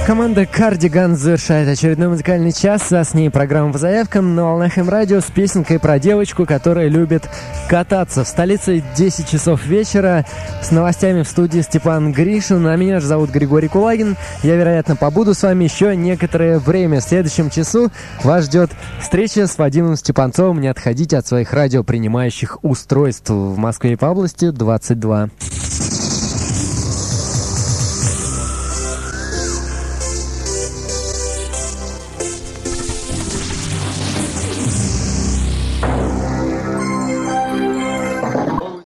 Команда Cardigans завершает очередной музыкальный час, а с ней программа по заявкам на волнах М-радио с песенкой про девочку, которая любит кататься. В столице 10 часов вечера, с новостями в студии Степан Гришин, а меня же зовут Григорий Кулагин. Я, вероятно, побуду с вами еще некоторое время. В следующем часу вас ждет встреча с Вадимом Степанцовым. Не отходите от своих радиопринимающих устройств. В Москве и по области 22.